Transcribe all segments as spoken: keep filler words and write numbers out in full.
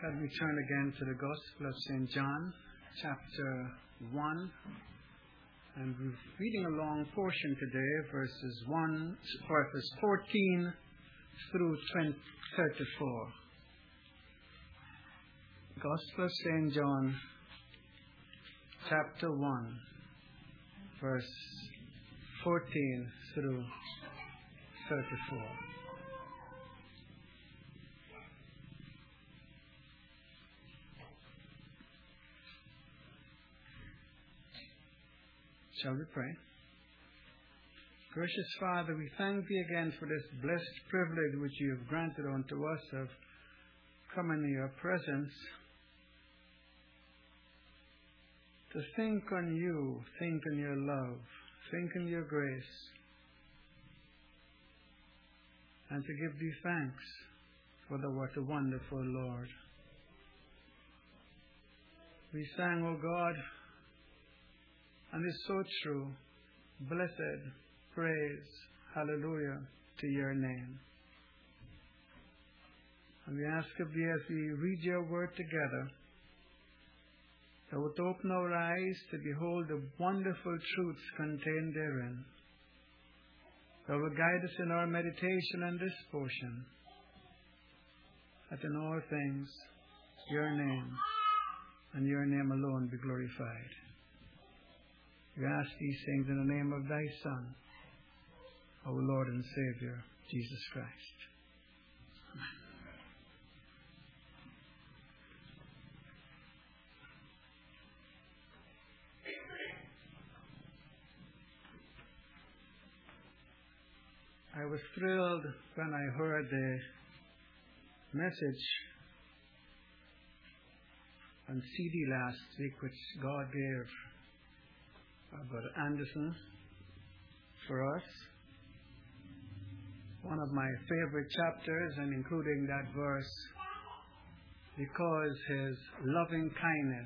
Shall we turn again to the Gospel of Saint John, chapter one. And we're reading a long portion today, verses one, verses fourteen through thirty-four. Gospel of Saint John, chapter one, verse fourteen through thirty-four. Shall we pray? Gracious Father, we thank Thee again for this blessed privilege which You have granted unto us of coming in Your presence to think on You, think on Your love, think on Your grace, and to give Thee thanks for the what a wonderful Lord. We sang, O God, and it's so true. Blessed, praise, hallelujah to Your name. And we ask of Thee as we read Your word together, Thou wilt open our eyes to behold the wonderful truths contained therein. Thou wilt guide us in our meditation on this portion, that in all things Your name and Your name alone be glorified. We ask these things in the name of Thy Son, our Lord and Savior, Jesus Christ. Amen. I was thrilled when I heard the message on C D last week, which God gave Brother Anderson for us. One of my favorite chapters, and including that verse, because His loving kindness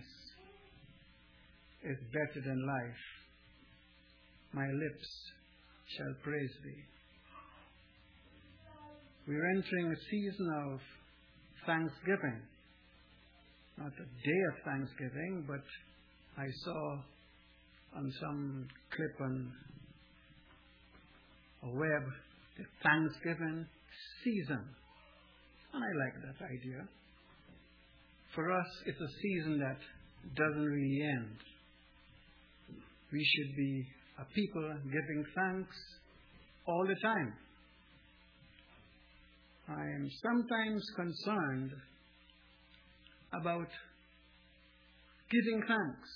is better than life, my lips shall praise Thee. We're entering a season of Thanksgiving. Not a day of Thanksgiving, but I saw on some clip on a web, the Thanksgiving season. And I like that idea. For us, it's a season that doesn't really end. We should be a people giving thanks all the time. I am sometimes concerned about giving thanks.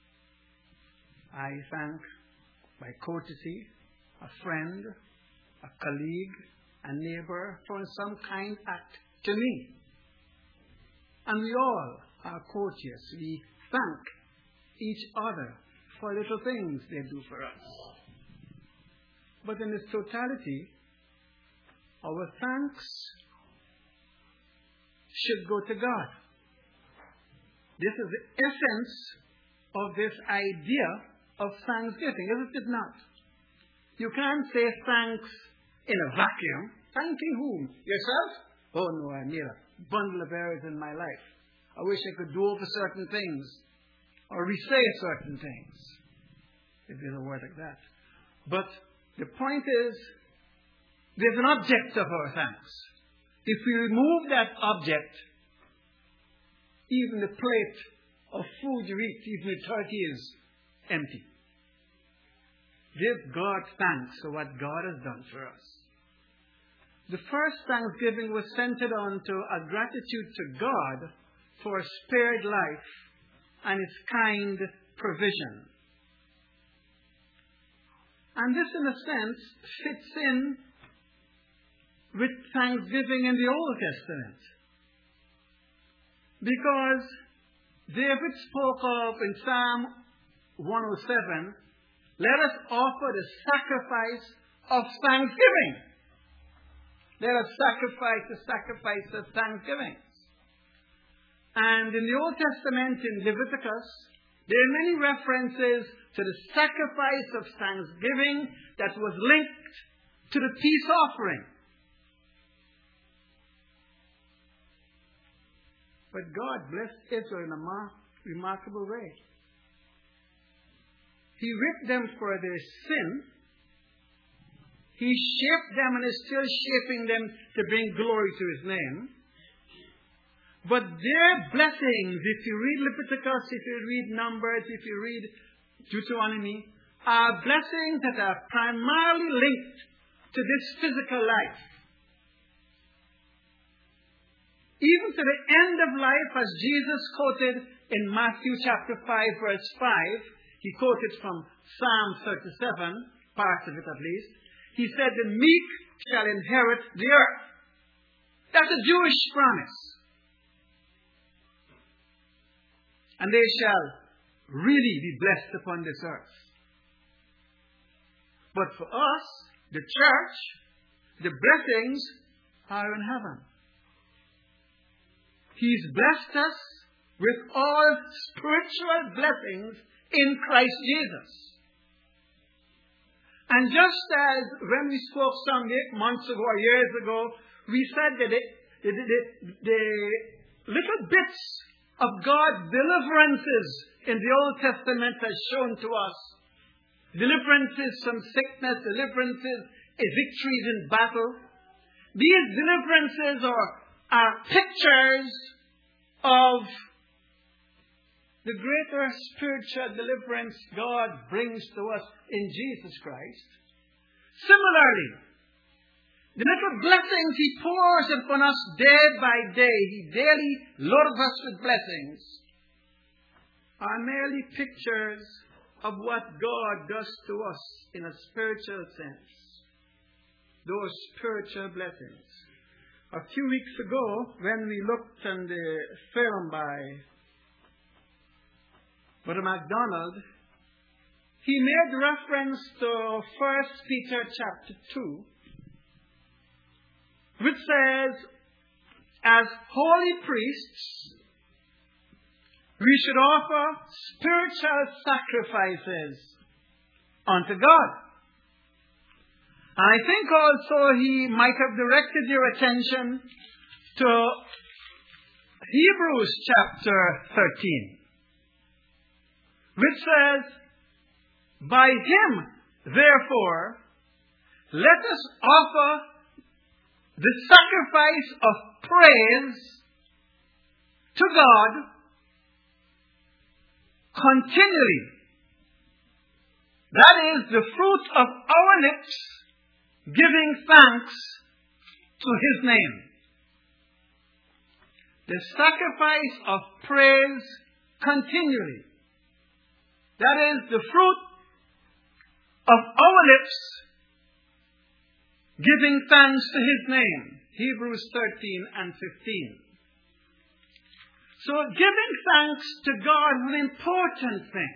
I thank, by courtesy, a friend, a colleague, a neighbor for some kind act to me. And we all are courteous. We thank each other for little things they do for us. But in its totality, our thanks should go to God. This is the essence of this idea of thanksgiving, is it not? You can't say thanks in a vacuum. Thanking whom? Yourself? Oh no, I made a bundle of errors in my life. I wish I could do over certain things or re-say certain things, if there's a word like that. But the point is, there's an object of our thanks. If we remove that object, even the plate of food you eat, even the turkey is empty. Give God thanks for what God has done for us. The first thanksgiving was centered on to a gratitude to God for a spared life and His kind provision. And this, in a sense, fits in with thanksgiving in the Old Testament. Because David spoke of in Psalm one oh seven, let us offer the sacrifice of thanksgiving. Let us sacrifice the sacrifice of thanksgiving. And in the Old Testament, in Leviticus, there are many references to the sacrifice of thanksgiving that was linked to the peace offering. But God blessed Israel in a mar- remarkable way. He whipped them for their sin. He shaped them and is still shaping them to bring glory to His name. But their blessings, if you read Leviticus, if you read Numbers, if you read Deuteronomy, are blessings that are primarily linked to this physical life. Even to the end of life, as Jesus quoted in Matthew chapter five, verse five, he quoted from Psalm thirty-seven, part of it at least. He said, the meek shall inherit the earth. That's a Jewish promise. And they shall really be blessed upon this earth. But for us, the church, the blessings are in heaven. He's blessed us with all spiritual blessings in Christ Jesus. And just as when we spoke some months ago or years ago, we said that the, the, the, the little bits of God's deliverances in the Old Testament are shown to us. Deliverances from sickness, deliverances, victories in battle. These deliverances are, are pictures of the greater spiritual deliverance God brings to us in Jesus Christ. Similarly, the little blessings He pours upon us day by day, He daily loads us with blessings, are merely pictures of what God does to us in a spiritual sense. Those spiritual blessings. A few weeks ago, when we looked on the film by Brother MacDonald, he made reference to First Peter chapter two, which says, as holy priests, we should offer spiritual sacrifices unto God. I think also he might have directed your attention to Hebrews chapter thirteen, which says, by Him, therefore, let us offer the sacrifice of praise to God continually. That is the fruit of our lips, giving thanks to His name. The sacrifice of praise continually. That is the fruit of our lips, giving thanks to His name. Hebrews thirteen and fifteen. So giving thanks to God is an important thing.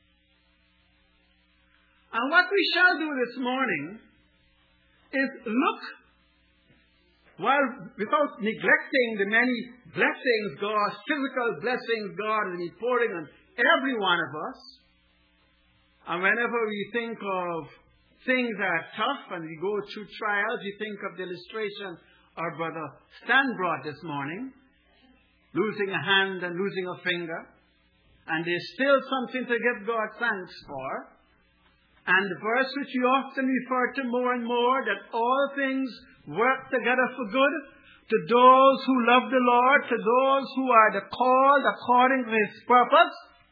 And what we shall do this morning is look, while without neglecting the many blessings God, physical blessings God is pouring on every one of us. And whenever we think of things that are tough and we go through trials, we think of the illustration our brother Stan brought this morning, losing a hand and losing a finger. And there's still something to give God thanks for. And the verse which we often refer to more and more, that all things work together for good to those who love the Lord, to those who are the called according to His purpose.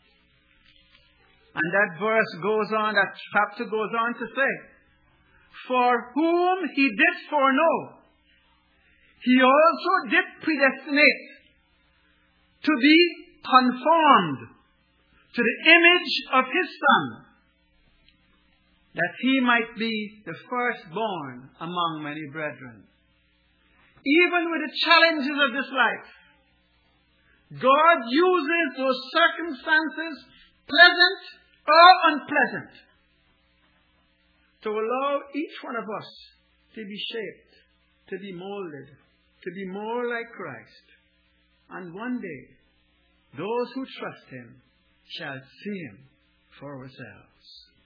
And that verse goes on, that chapter goes on to say, for whom He did foreknow, He also did predestinate to be conformed to the image of His Son, that He might be the firstborn among many brethren. Even with the challenges of this life, God uses those circumstances, pleasant or unpleasant, to allow each one of us to be shaped, to be molded, to be more like Christ. And one day, those who trust Him shall see Him for ourselves.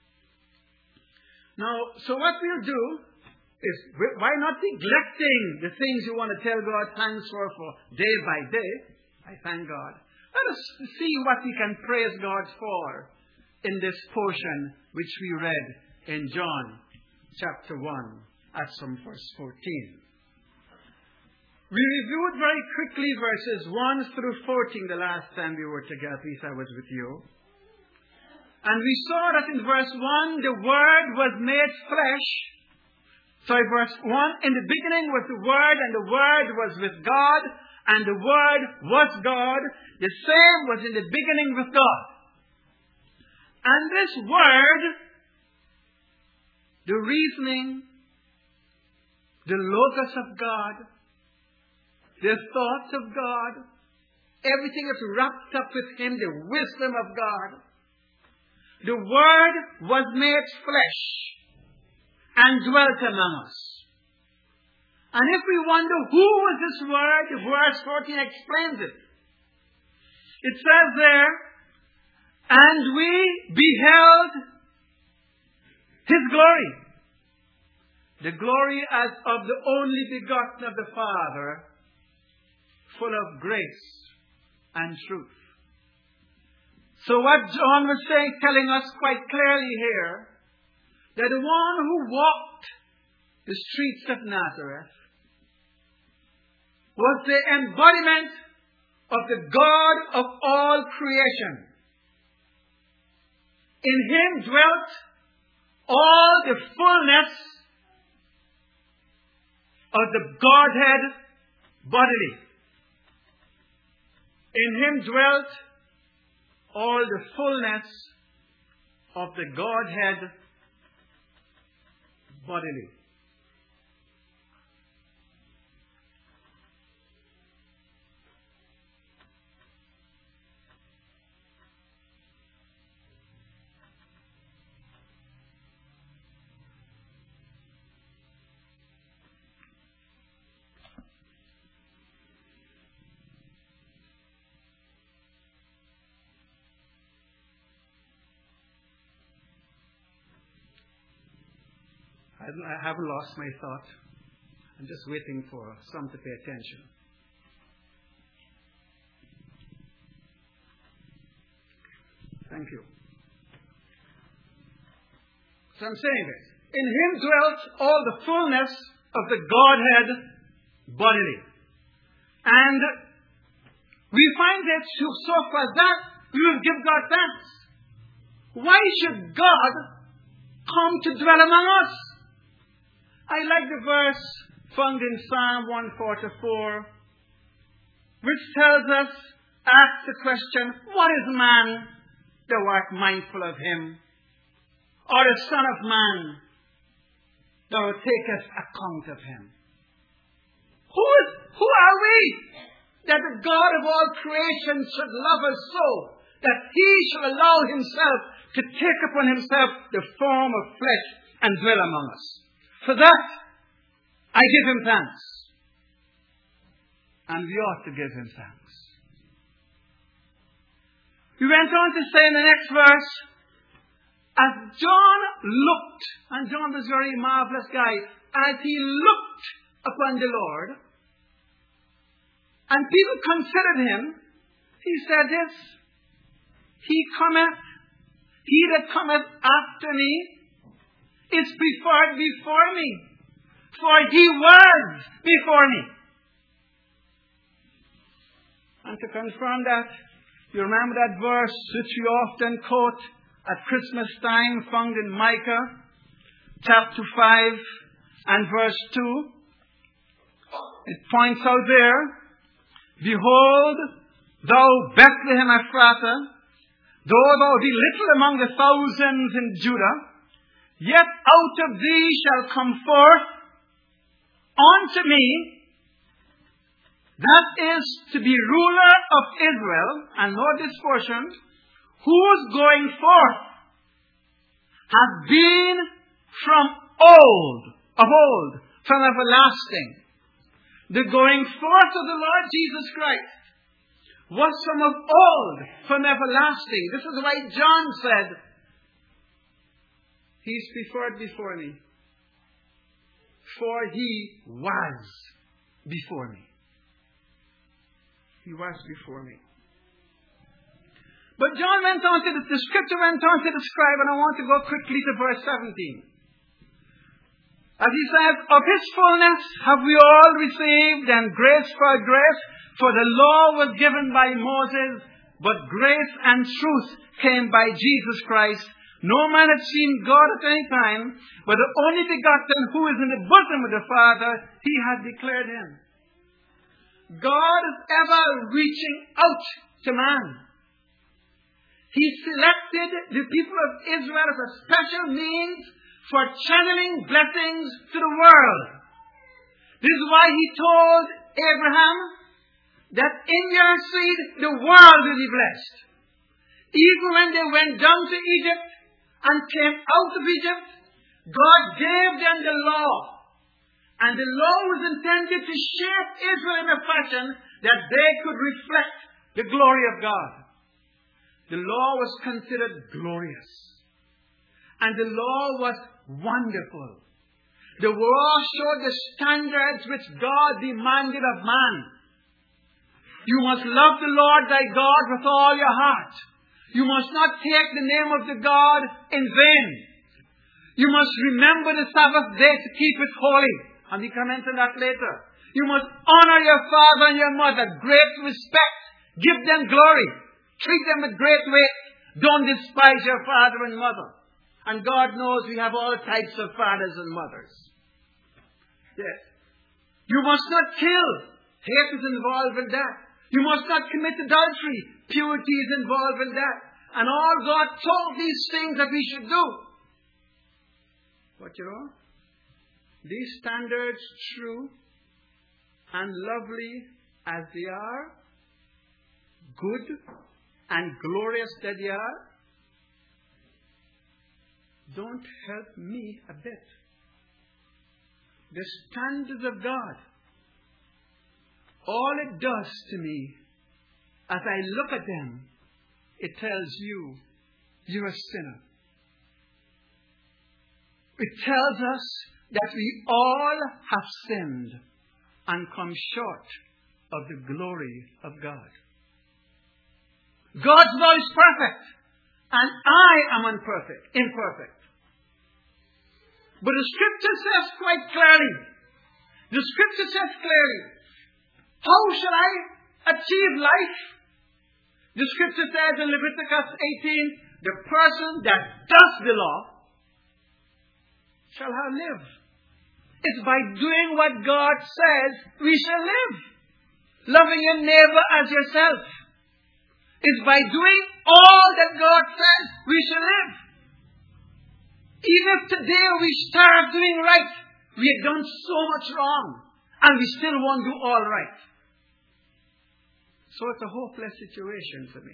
Now, so what we'll do is, why not neglecting the things you want to tell God thanks for, for day by day? I thank God. Let us see what we can praise God for in this portion which we read in John chapter one at some verse fourteen. We reviewed very quickly verses one through fourteen the last time we were together. At least I was with you. And we saw that in verse one, the Word was made flesh. So in verse one, in the beginning was the Word, and the Word was with God, and the Word was God. The same was in the beginning with God. And this Word, the reasoning, the logos of God, the thoughts of God, everything is wrapped up with Him, the wisdom of God. The Word was made flesh and dwelt among us. And if we wonder who was this Word, verse fourteen explains it. It says there, and we beheld His glory. The glory as of the only begotten of the Father, full of grace and truth. So what John was saying, telling us quite clearly here, that the one who walked the streets of Nazareth was the embodiment of the God of all creation. In Him dwelt all the fullness of the Godhead bodily. In Him dwelt all the fullness of the Godhead bodily. I haven't lost my thought. I'm just waiting for some to pay attention. Thank you. So I'm saying this. In Him dwelt all the fullness of the Godhead bodily. And we find that so for that, we will give God thanks. Why should God come to dwell among us? I like the verse found in Psalm one forty-four, which tells us, asks the question, what is man, thou art mindful of him? Or the son of man, thou takest account of him? Who is, who are we, that the God of all creation should love us so, that He should allow Himself to take upon Himself the form of flesh and dwell among us? For that, I give Him thanks. And we ought to give Him thanks. We went on to say in the next verse, as John looked, and John was a very marvelous guy, as he looked upon the Lord, and people considered Him, he said this, He cometh, He that cometh after me, is preferred before me, for He was before me. And to confirm that, you remember that verse which we often quote at Christmas time, found in Micah chapter five and verse two. It points out there, behold, thou Bethlehem Ephrathah, though thou be little among the thousands in Judah, yet out of thee shall come forth unto me, that is to be ruler of Israel, and note this portion, whose going forth hath been from old, of old, from everlasting. The going forth of the Lord Jesus Christ was from of old, from everlasting. This is why John said, He's preferred before me, for He was before me. He was before me. But John went on to, the, the scripture went on to describe, and I want to go quickly to verse seventeen. As he says, of his fullness have we all received, and grace for grace, for the law was given by Moses, but grace and truth came by Jesus Christ. No man had seen God at any time, but the only begotten who is in the bosom of the Father, he has declared him. God is ever reaching out to man. He selected the people of Israel as a special means for channeling blessings to the world. This is why he told Abraham that in your seed the world will be blessed. Even when they went down to Egypt and came out of Egypt, God gave them the law. And the law was intended to shape Israel in a fashion that they could reflect the glory of God. The law was considered glorious. And the law was wonderful. The law showed the standards which God demanded of man. You must love the Lord thy God with all your heart. You must not take the name of the God in vain. You must remember the Sabbath day to keep it holy. And we comment on that later. You must honor your father and your mother. Great respect. Give them glory. Treat them with great weight. Don't despise your father and mother. And God knows we have all types of fathers and mothers. Yes. You must not kill. Hate is involved in that. You must not commit adultery. Purity is involved in that. And all God told these things that we should do. But you know, these standards, true and lovely as they are, good and glorious that they are, don't help me a bit. The standards of God, all it does to me, as I look at them, it tells you, you're a sinner. It tells us that we all have sinned and come short of the glory of God. God's law is perfect, and I am imperfect, imperfect. But the scripture says quite clearly, the scripture says clearly, how shall I achieve life? The scripture says in Leviticus eighteen, the person that does the law shall have live. It's by doing what God says we shall live. Loving your neighbor as yourself. It's by doing all that God says we shall live. Even if today we start doing right, we have done so much wrong, and we still won't do all right. So it's a hopeless situation for me.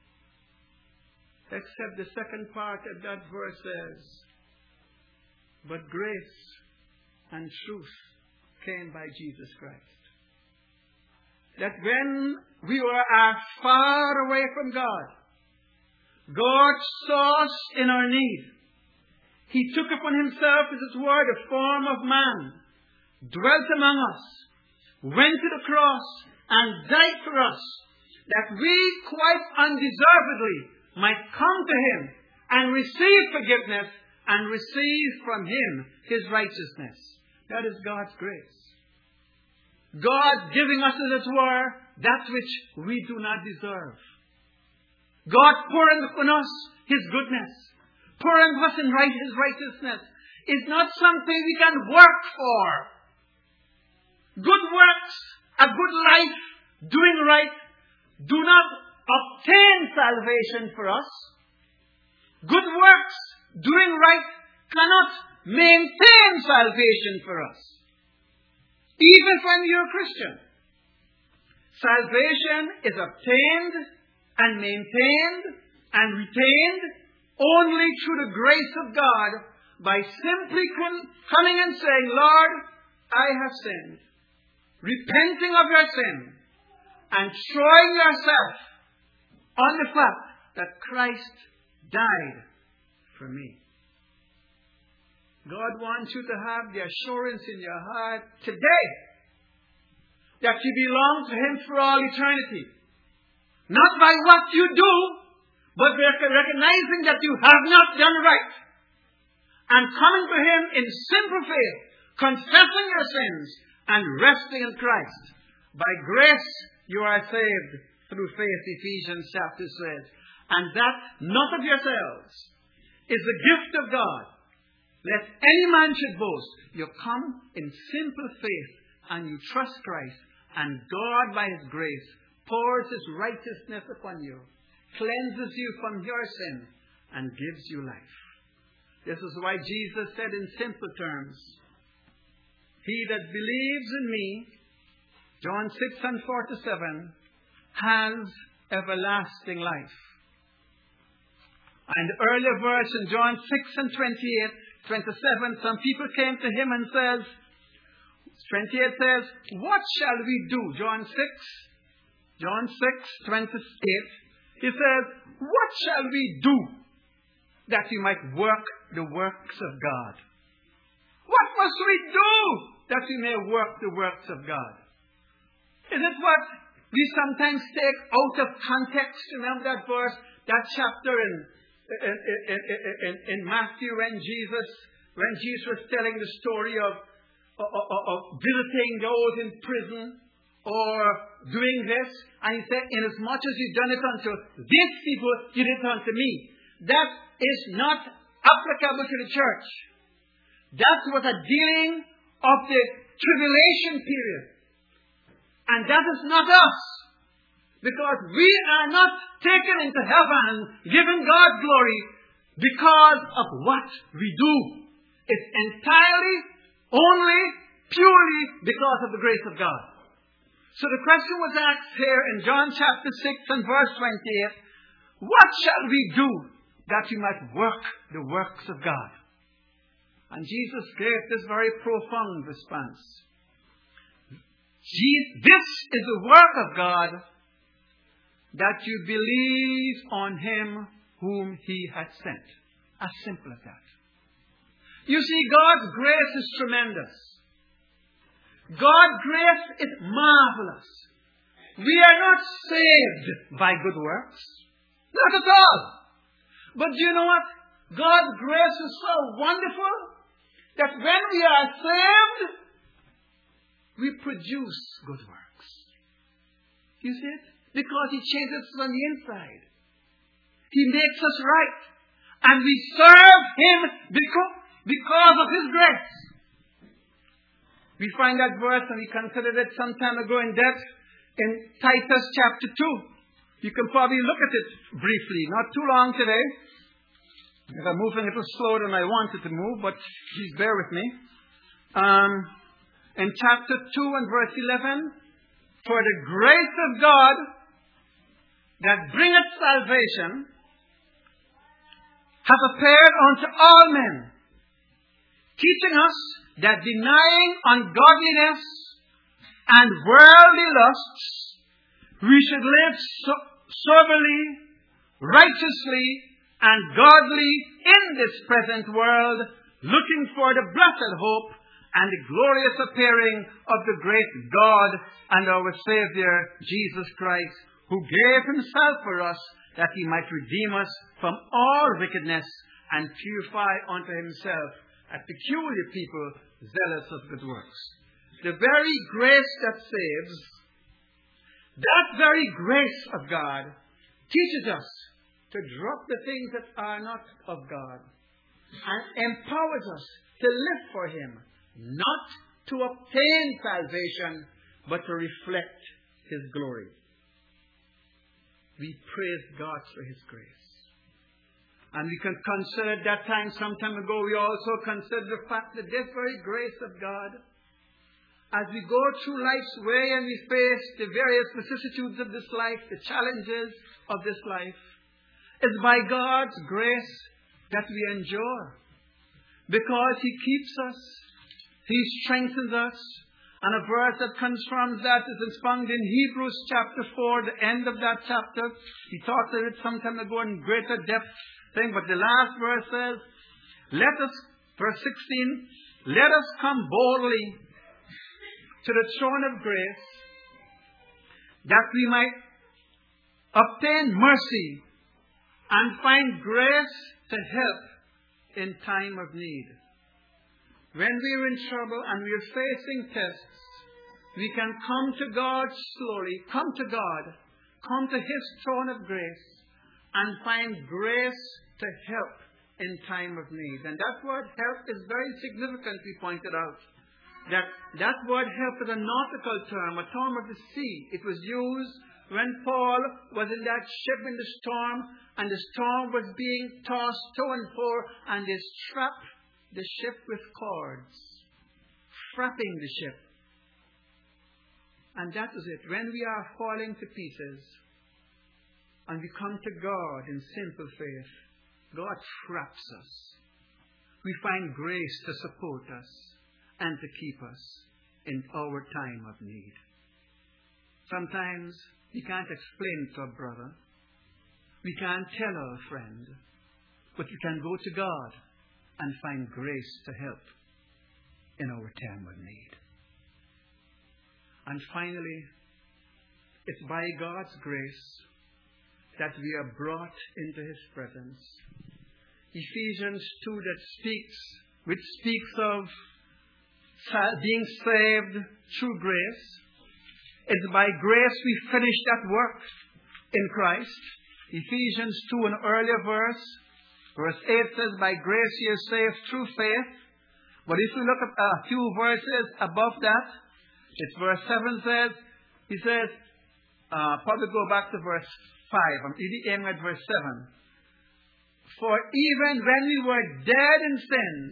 Except the second part of that verse says, but grace and truth came by Jesus Christ. That when we were uh, far away from God, God saw us in our need. He took upon himself, as it were, the form of man, dwelt among us, went to the cross, and died for us, that we quite undeservedly might come to him and receive forgiveness and receive from him his righteousness. That is God's grace. God giving us, as it were, that which we do not deserve. God pouring upon us his goodness, pouring us in right, his righteousness, is not something we can work for. Good works, a good life, doing right, do not obtain salvation for us. Good works, doing right, cannot maintain salvation for us. Even when you're a Christian. Salvation is obtained and maintained and retained only through the grace of God by simply coming and saying, Lord, I have sinned. Repenting of your sin and throwing yourself on the fact that Christ died for me. God wants you to have the assurance in your heart today. that you belong to Him for all eternity. Not by what you do, but recognizing that you have not done right. And coming to Him in simple faith, confessing your sins, and resting in Christ. By grace you are saved through faith, Ephesians chapter says. And that not of yourselves is the gift of God. Lest any man should boast. You come in simple faith and you trust Christ. And God by His grace pours His righteousness upon you, cleanses you from your sin, and gives you life. This is why Jesus said in simple terms, He that believes in me, John six and forty-seven, has everlasting life. And the earlier verse in John six and twenty-eight, twenty-seven, some people came to Him and says, twenty-eight says, what shall we do? John six, John six, twenty-eight, He says, what shall we do that we might work the works of God? What must we do that we may work the works of God? Is it what we sometimes take out of context? Remember that verse, that chapter in, in, in, in, in Matthew when Jesus, when Jesus was telling the story of, of, of visiting those in prison or doing this. And He said, inasmuch as you've done it unto these people, you did it unto me. That is not applicable to the church. That was a dealing of the tribulation period. And that is not us. Because we are not taken into heaven, given God glory, because of what we do. It's entirely, only, purely because of the grace of God. So the question was asked here in John chapter six and verse twenty-eight, what shall we do that we might work the works of God? And Jesus gave this very profound response. This is the work of God, that you believe on Him whom He has sent. As simple as that. You see, God's grace is tremendous. God's grace is marvelous. We are not saved by good works. Not at all. But do you know what? God's grace is so wonderful that when we are saved, we produce good works. You see it? Because He changes us on the inside. He makes us right. And we serve Him because, because of His grace. We find that verse, and we considered it some time ago in depth, in Titus chapter two. You can probably look at it briefly. Not too long today. I'm moving a little slower than I wanted to move, but please bear with me. Um, in chapter two and verse eleven, for the grace of God that bringeth salvation hath appeared unto all men, teaching us that denying ungodliness and worldly lusts, we should live so- soberly, righteously, and godly in this present world, looking for the blessed hope and the glorious appearing of the great God and our Savior, Jesus Christ, who gave Himself for us, that He might redeem us from all wickedness and purify unto Himself a peculiar people zealous of good works. The very grace that saves, that very grace of God, teaches us to drop the things that are not of God and empowers us to live for Him, not to obtain salvation, but to reflect His glory. We praise God for His grace. And we can consider at that time, some time ago, we also considered the fact that this very grace of God, as we go through life's way and we face the various vicissitudes of this life, the challenges of this life, is by God's grace that we endure. Because He keeps us. He strengthens us. And a verse that confirms that is found in Hebrews chapter four, the end of that chapter. We talked about it some time ago in greater depth thing, but the last verse says, let us, verse sixteen, let us come boldly to the throne of grace, that we might obtain mercy and find grace to help in time of need. When we are in trouble and we are facing tests, we can come to God slowly, come to God, come to His throne of grace, and find grace to help in time of need. And that word help is very significantly pointed out. That that word help is a nautical term, a term of the sea. It was used when Paul was in that ship in the storm, and the storm was being tossed to and fro, and they strapped the ship with cords, frapping the ship. And that is it. When we are falling to pieces, and we come to God in simple faith, God traps us. We find grace to support us and to keep us in our time of need. Sometimes we can't explain it to a brother. We can't tell our friend. But we can go to God and find grace to help in our time of need. And finally, it's by God's grace that we are brought into His presence. Ephesians two that speaks, which speaks of being saved through grace. It's by grace we finish that work in Christ. Ephesians two, an earlier verse, verse eight says, by grace you are saved through faith. But if you look at a few verses above that, it's verse seven says, he says, uh, probably go back to verse five. I'm aiming at verse seven. For even when we were dead in sins,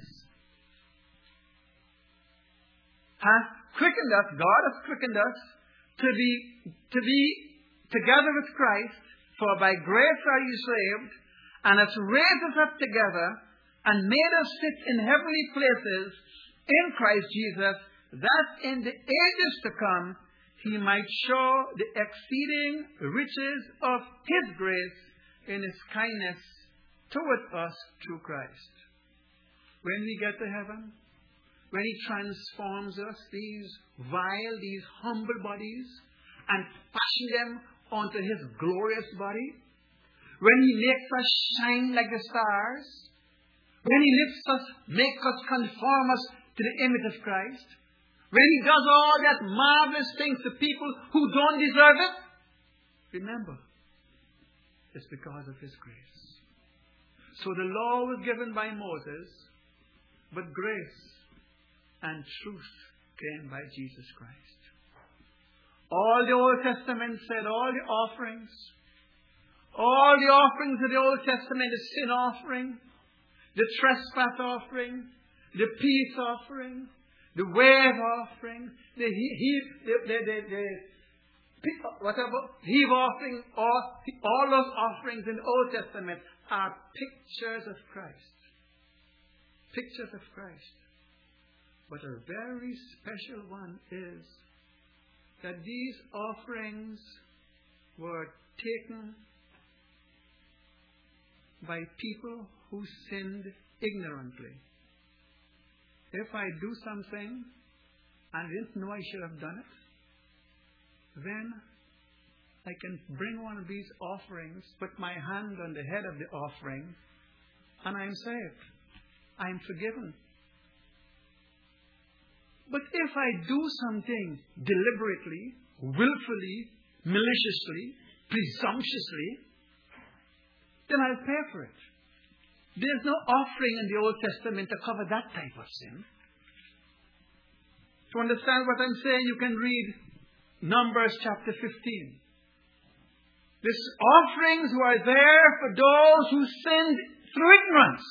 hath quickened us, God has quickened us, to be, to be together with Christ, for by grace are you saved, and has raised us up together, and made us sit in heavenly places in Christ Jesus, that in the ages to come He might show the exceeding riches of His grace in His kindness toward us through Christ. When we get to heaven, when He transforms us, these vile, these humble bodies, and fashion them onto His glorious body, when He makes us shine like the stars, when He lifts us, makes us, conform us to the image of Christ, when He does all that marvelous things to people who don't deserve it, remember, it's because of His grace. So the law was given by Moses, but grace and truth came by Jesus Christ. All the Old Testament said, all the offerings, all the offerings of the Old Testament, the sin offering, the trespass offering, the peace offering, the wave offering, the heave, the, the, the, the whatever heave offering, all, all those offerings in the Old Testament are pictures of Christ. Pictures of Christ. But a very special one is that these offerings were taken by people who sinned ignorantly. If I do something and didn't know I should have done it, then I can bring one of these offerings, put my hand on the head of the offering, and I'm saved. I'm forgiven. But if I do something deliberately, willfully, maliciously, presumptuously, then I'll pay for it. There's no offering in the Old Testament to cover that type of sin. To understand what I'm saying, you can read Numbers chapter fifteen. These offerings were there for those who sinned through ignorance.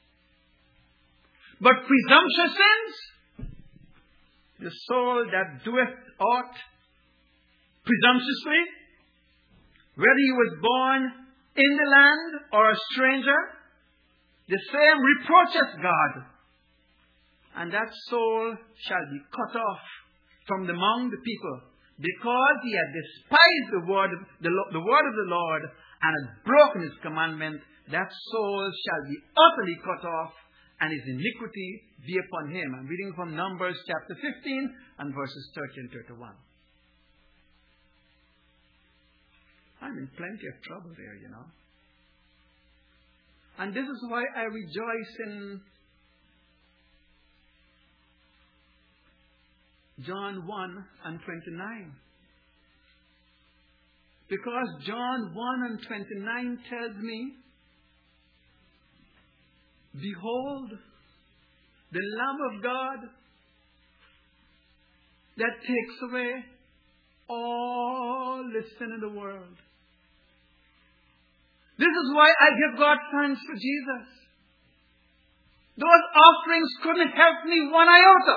But presumptuous sins, the soul that doeth aught presumptuously, whether he was born in the land or a stranger, the same reproacheth God, and that soul shall be cut off from among the people, because he had despised the word of the, the word of the Lord and had broken His commandment. That soul shall be utterly cut off, and his iniquity be upon him. I'm reading from Numbers chapter fifteen and verses thirty and thirty-one. I'm in plenty of trouble there, you know. And this is why I rejoice in John one and twenty-nine. Because John one and twenty-nine tells me, behold, the Lamb of God that takes away all the sin in the world. This is why I give God thanks for Jesus. Those offerings couldn't help me one iota.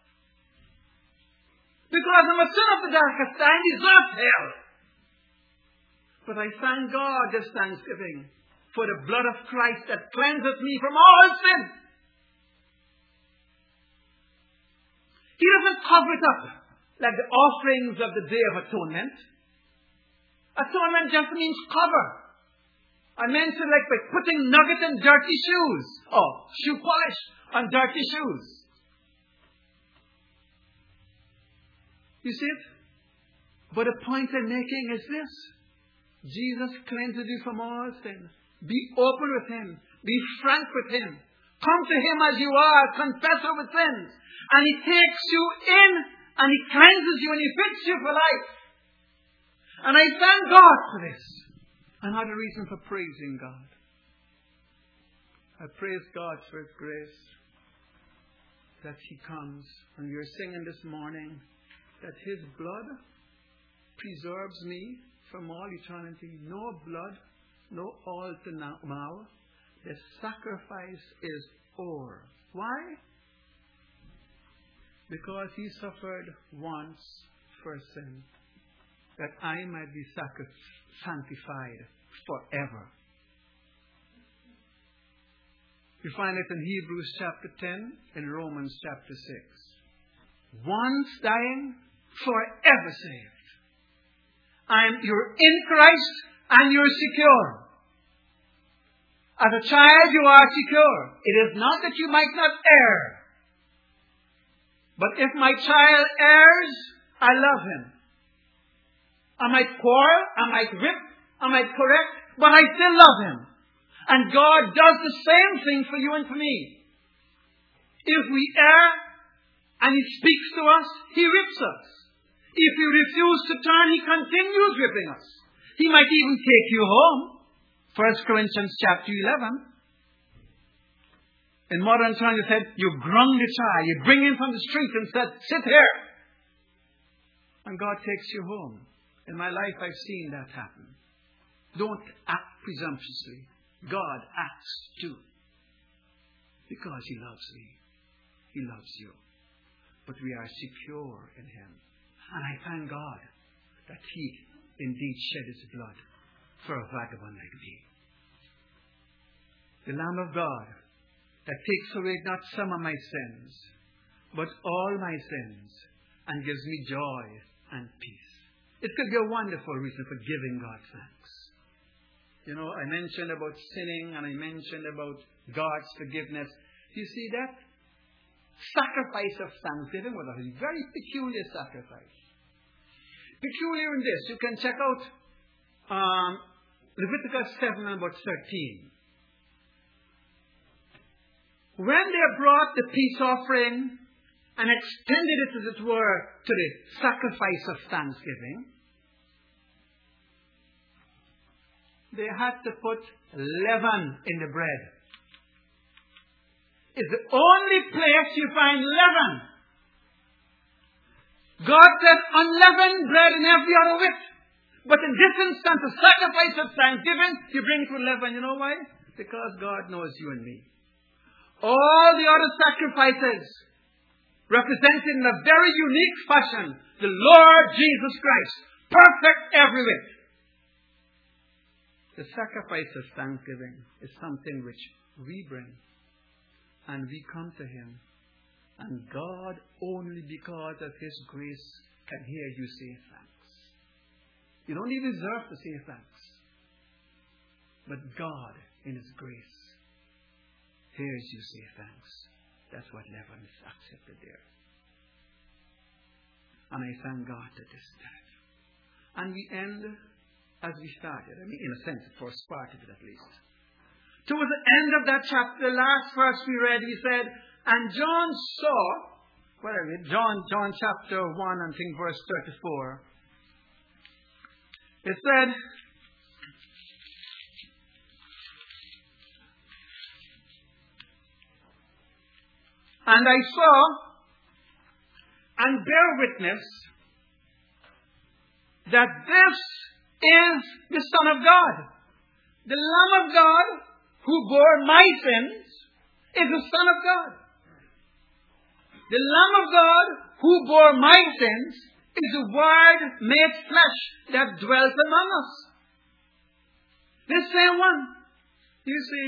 Because I'm a son of the darkest time, deserve hell. But I thank God this Thanksgiving for the blood of Christ that cleanses me from all sin. He doesn't cover it up like the offerings of the Day of Atonement. Atonement just means cover. I meant it like by putting nugget in dirty shoes. Or shoe polish on dirty shoes. You see it? But the point I'm making is this. Jesus cleanses you from all sin. Be open with Him. Be frank with Him. Come to Him as you are. Confess your sins. And He takes you in and He cleanses you and He fits you for life. And I thank God for this. Another reason for praising God. I praise God for His grace. That He comes. And we are singing this morning that His blood preserves me from all eternity. No blood, no altar now. The sacrifice is o'er. Why? Because He suffered once for sin, that I might be sanctified forever. You find it in Hebrews chapter ten, in Romans chapter six. Once dying, forever saved. And you're in Christ and you're secure. As a child, you are secure. It is not that you might not err. But if my child errs, I love him. I might quarrel, I might whip, I might correct, but I still love him. And God does the same thing for you and for me. If we err and He speaks to us, He whips us. If we refuse to turn, He continues whipping us. He might even take you home. First Corinthians chapter eleven. In modern times, it said, you grung the child. You bring him from the street and said, sit here. And God takes you home. In my life, I've seen that happen. Don't act presumptuously. God acts too. Because He loves me. He loves you. But we are secure in Him. And I thank God that He indeed shed His blood for a vagabond like me. The Lamb of God that takes away not some of my sins, but all my sins, and gives me joy and peace. It could be a wonderful reason for giving God thanks. You know, I mentioned about sinning and I mentioned about God's forgiveness. You see, that sacrifice of thanksgiving was a very peculiar sacrifice. Peculiar in this, you can check out um, Leviticus seven and about thirteen. When they brought the peace offering and extended it, as it were, to the sacrifice of thanksgiving, they had to put leaven in the bread. It's the only place you find leaven. God said, unleavened bread in every other whit. But in this instance, the sacrifice of thanksgiving, you bring it with leaven. You know why? Because God knows you and me. All the other sacrifices represented in a very unique fashion the Lord Jesus Christ, perfect every whit. The sacrifice of thanksgiving is something which we bring. And we come to Him. And God, only because of His grace, can hear you say thanks. You don't even deserve to say thanks. But God, in His grace, hears you say thanks. That's what leaven is accepted there. And I thank God that this is that. And we end as we started. I mean, in a sense, the first part of it at least. Towards the end of that chapter, the last verse we read, he said, and John saw, what are we? John, John chapter one, I think verse thirty-four. It said, and I saw and bear witness that this is the Son of God. The Lamb of God who bore my sins is the Son of God. The Lamb of God who bore my sins is the Word made flesh that dwelt among us. This same one. You see,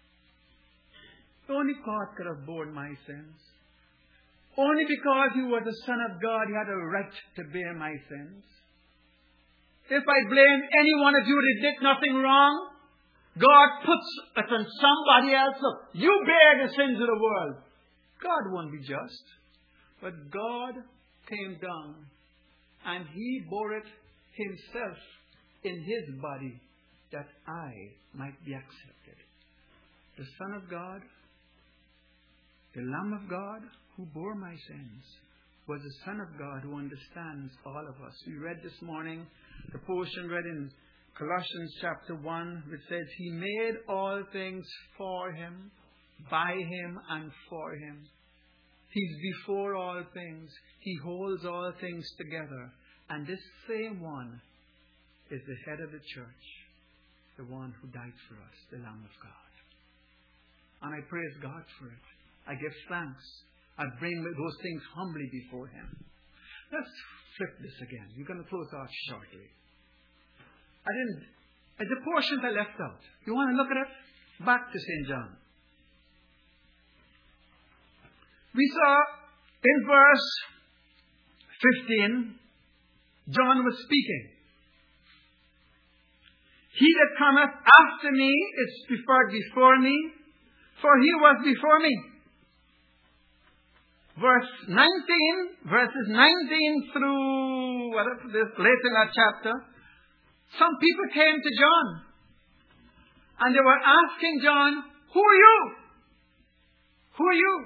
only God could have borne my sins. Only because He was the Son of God, He had a right to bear my sins. If I blame any one of you that did nothing wrong, God puts it on somebody else. Look, you bear the sins of the world. God won't be just. But God came down and He bore it Himself in His body that I might be accepted. The Son of God, the Lamb of God who bore my sins, was the Son of God who understands all of us. We read this morning the portion read in Colossians chapter one, which says, He made all things for Him, by Him, and for Him. He's before all things. He holds all things together. And this same one is the head of the church, the one who died for us, the Lamb of God. And I praise God for it. I give thanks. I bring those things humbly before Him. Let's flip this again. We're going to close out shortly. I didn't, the portions I left out. You want to look at it? Back to Saint John. We saw in verse fifteen, John was speaking. He that cometh after me is preferred before me, for he was before me. Verse nineteen, verses nineteen through whatever this later in that chapter, some people came to John and they were asking John, who are you? Who are you?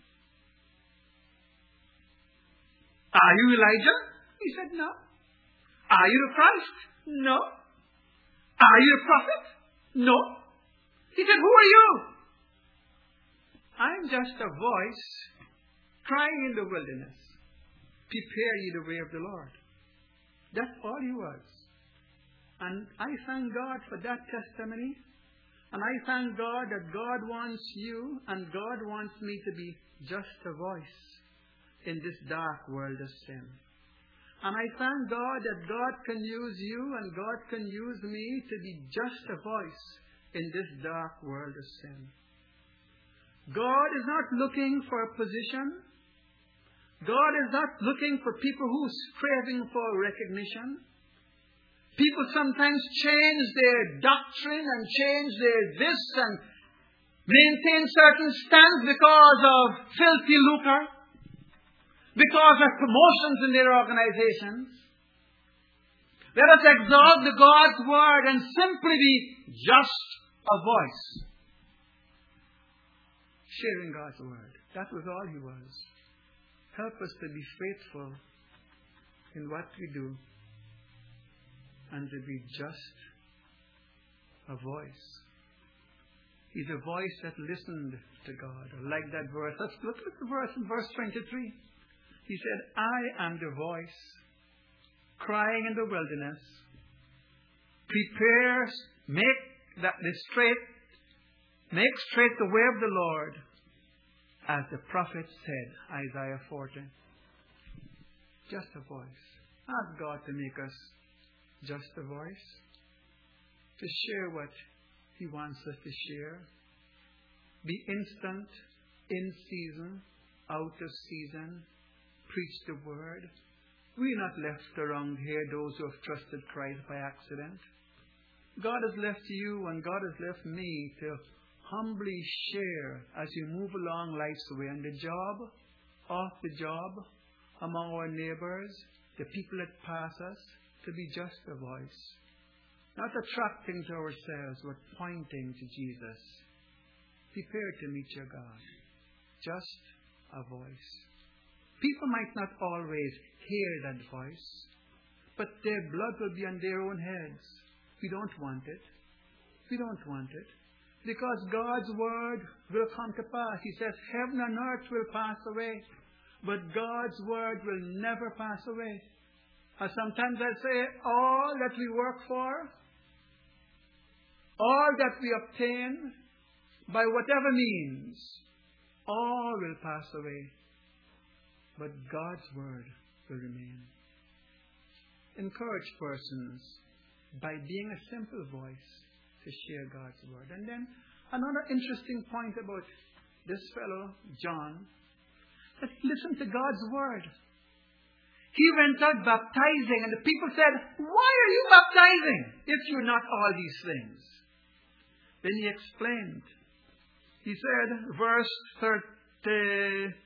Are you Elijah? He said, no. Are you the Christ? No. Are you the prophet? No. He said, who are you? I'm just a voice crying in the wilderness, prepare ye the way of the Lord. That's all he was. And I thank God for that testimony. And I thank God that God wants you and God wants me to be just a voice in this dark world of sin. And I thank God that God can use you and God can use me to be just a voice in this dark world of sin. God is not looking for a position. God is not looking for people who's craving for recognition. People sometimes change their doctrine and change their this and maintain certain stands because of filthy lucre, because of promotions in their organizations. Let us exalt the God's word and simply be just a voice, sharing God's word. That was all he was. Help us to be faithful in what we do and to be just a voice. He's a voice that listened to God. I like that verse. Let's look at the verse in verse twenty-three. He said, I am the voice crying in the wilderness. Prepare, make that the straight, make straight the way of the Lord, as the prophet said, Isaiah forty. Just a voice. Ask God to make us just a voice, to share what He wants us to share. Be instant, in season, out of season. Preach the word. We're not left around here, those who have trusted Christ by accident. God has left you and God has left me to humbly share as you move along life's way, on the job, off the job, among our neighbors, the people that pass us, to be just a voice. Not attracting to ourselves, but pointing to Jesus. Prepare to meet your God. Just a voice. People might not always hear that voice, but their blood will be on their own heads. We don't want it. We don't want it. Because God's word will come to pass. He says, heaven and earth will pass away, but God's word will never pass away. Or sometimes I say, all that we work for, all that we obtain, by whatever means, all will pass away. But God's word will remain. Encourage persons by being a simple voice to share God's word. And then another interesting point about this fellow, John, that listen to God's word. He went out baptizing, and the people said, why are you baptizing if you're not all these things? Then he explained. He said, verse thirty-two,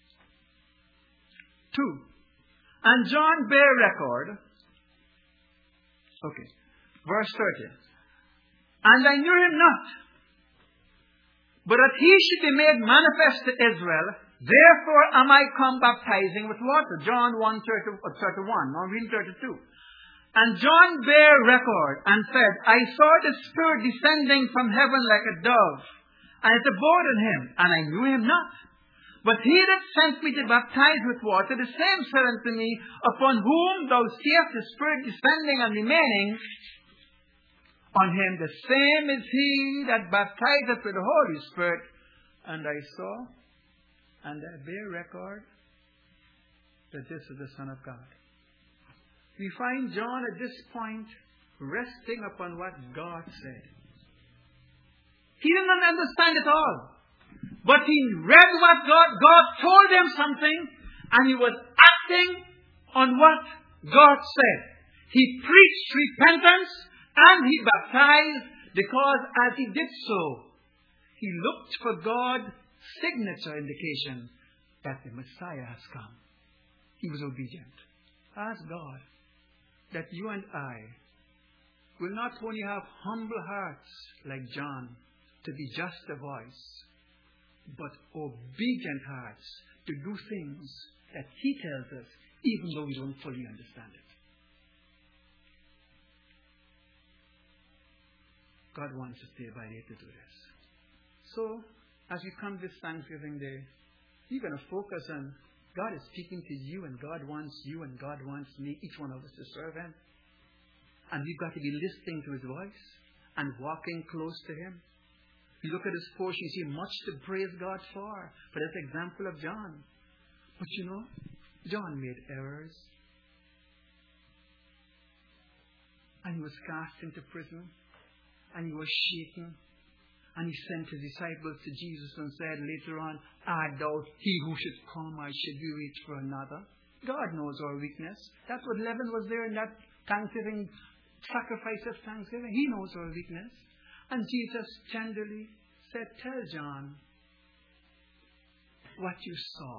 and John bare record. Okay, verse thirty. And I knew him not, but that he should be made manifest to Israel. Therefore am I come baptizing with water. John one thirty-one. Now read thirty-two. And John bare record and said, I saw the Spirit descending from heaven like a dove, and it abode on him, and I knew him not. But he that sent me to baptize with water, the same said unto me, upon whom thou seest the Spirit descending and remaining, on him the same is he that baptizeth with the Holy Spirit. And I saw, and I bear record, that this is the Son of God. We find John at this point resting upon what God said. He did not understand it all. But he read what God, God told him something, and he was acting on what God said. He preached repentance, and he baptized, because as he did so, he looked for God's signature indication that the Messiah has come. He was obedient. Ask God that you and I will not only have humble hearts like John to be just a voice, but obedient hearts to do things that he tells us, even though we don't fully understand it. God wants us day by day to do this. So, as we come this Thanksgiving Day, you're going to focus on God is speaking to you, and God wants you, and God wants me, each one of us, to serve Him. And we've got to be listening to His voice and walking close to Him. You look at this portion, you see much to praise God for, for this example of John. But you know, John made errors. And he was cast into prison. And he was shaken. And he sent his disciples to Jesus and said later on, art thou he who should come, or should we wait for another? God knows our weakness. That's what leaven was there in that Thanksgiving sacrifice of Thanksgiving. He knows our weakness. And Jesus tenderly said, tell John what you saw.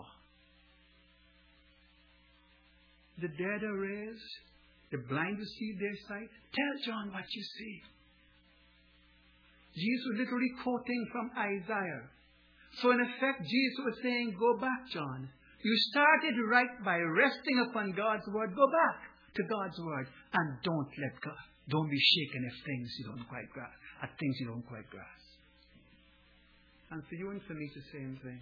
The dead are raised, the blind receive their sight. Tell John what you see. Jesus was literally quoting from Isaiah. So in effect, Jesus was saying, go back, John. You started right by resting upon God's word. Go back to God's word and don't let God. Don't be shaken if things you don't quite grasp, at things you don't quite grasp. And for you and for me, it's the same thing.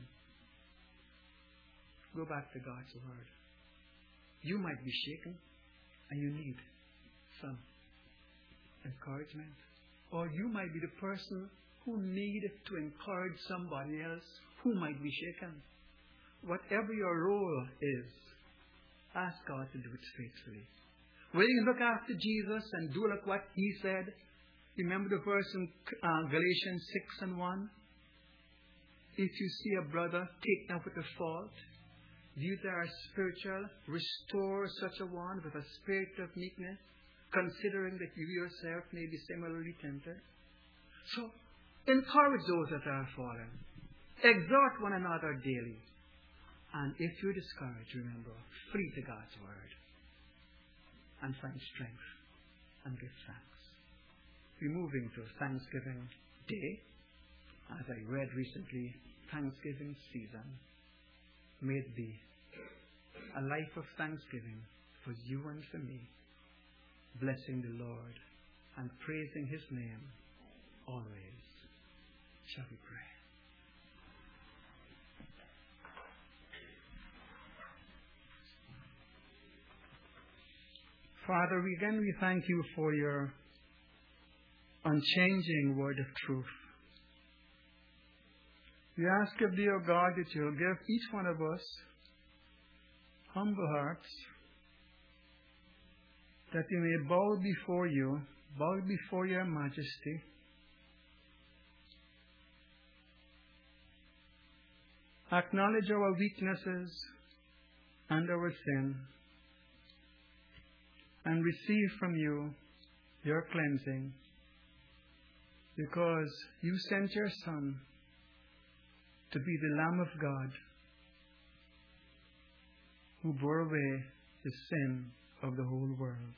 Go back to God's word. You might be shaken and you need some encouragement. Or you might be the person who needs to encourage somebody else who might be shaken. Whatever your role is, ask God to do it faithfully. When you look after Jesus and do like what He said, remember the verse in uh, Galatians six and one? If you see a brother taken up with a fault, you that are spiritual, restore such a one with a spirit of meekness, considering that you yourself may be similarly tempted. So, encourage those that are fallen. Exhort one another daily. And if you're discouraged, remember, flee to God's word and find strength and give thanks. be moving to Thanksgiving Day. As I read recently, Thanksgiving season. May it be a life of thanksgiving for you and for me, blessing the Lord and praising His name always. Shall we pray? Father, we again we thank you for your unchanging word of truth. We ask of thee, O God, that you'll give each one of us humble hearts, that we may bow before you, bow before your majesty, acknowledge our weaknesses and our sin, and receive from you your cleansing, because you sent your Son to be the Lamb of God who bore away the sin of the whole world.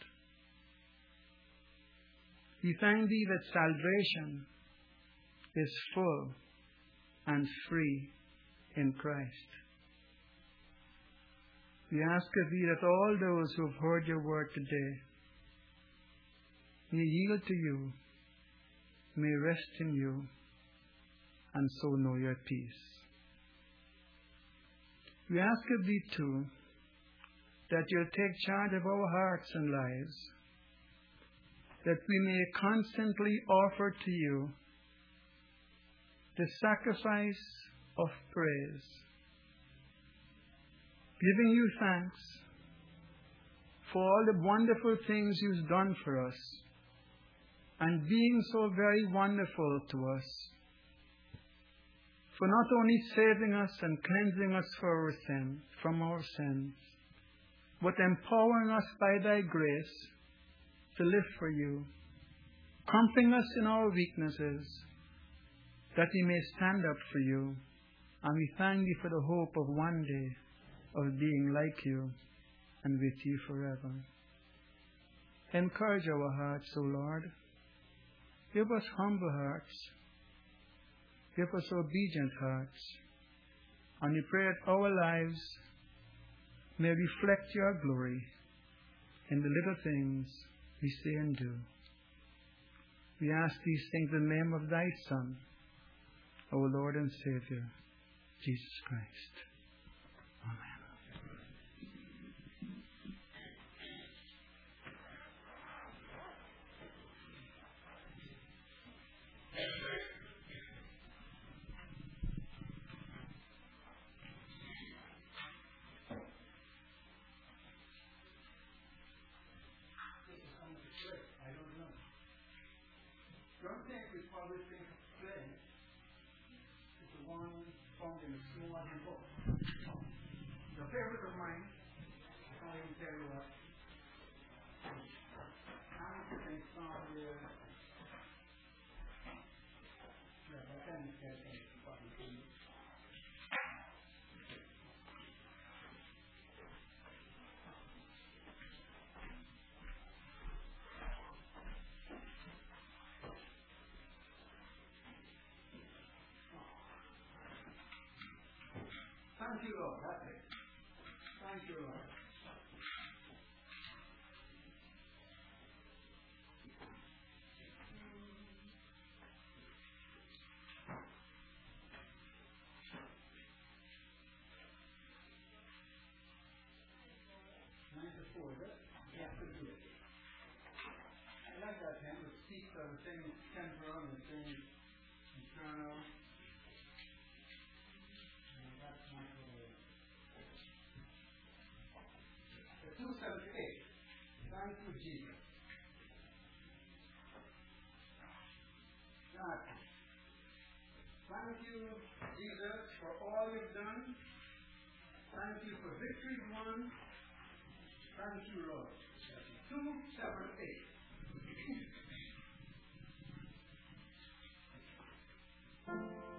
We thank thee that salvation is full and free in Christ. We ask of thee that all those who have heard your word today may yield to you, may rest in you, and so know your peace. We ask of thee too that you'll take charge of our hearts and lives, that we may constantly offer to you the sacrifice of praise, giving you thanks for all the wonderful things you've done for us and being so very wonderful to us, for not only saving us and cleansing us for our sin, from our sins, but empowering us by thy grace to live for you, comforting us in our weaknesses, that we may stand up for you. And we thank thee for the hope of one day of being like you and with you forever. Encourage our hearts, O Lord. Give us humble hearts. Give us obedient hearts. And we pray that our lives may reflect your glory in the little things we say and do. We ask these things in the name of thy Son, our Lord and Savior, Jesus Christ. Amen. Thank you, Lord. That's it. Thank you, Lord. ninety-four, is it? Yeah, could do it. I like that hymn. It speaks of the things temporal and the things eternal. two seventy-eight. Thank you, Jesus. God, thank you, Jesus, for all you've done. Thank you for victory won. Thank you, Lord. two seventy-eight.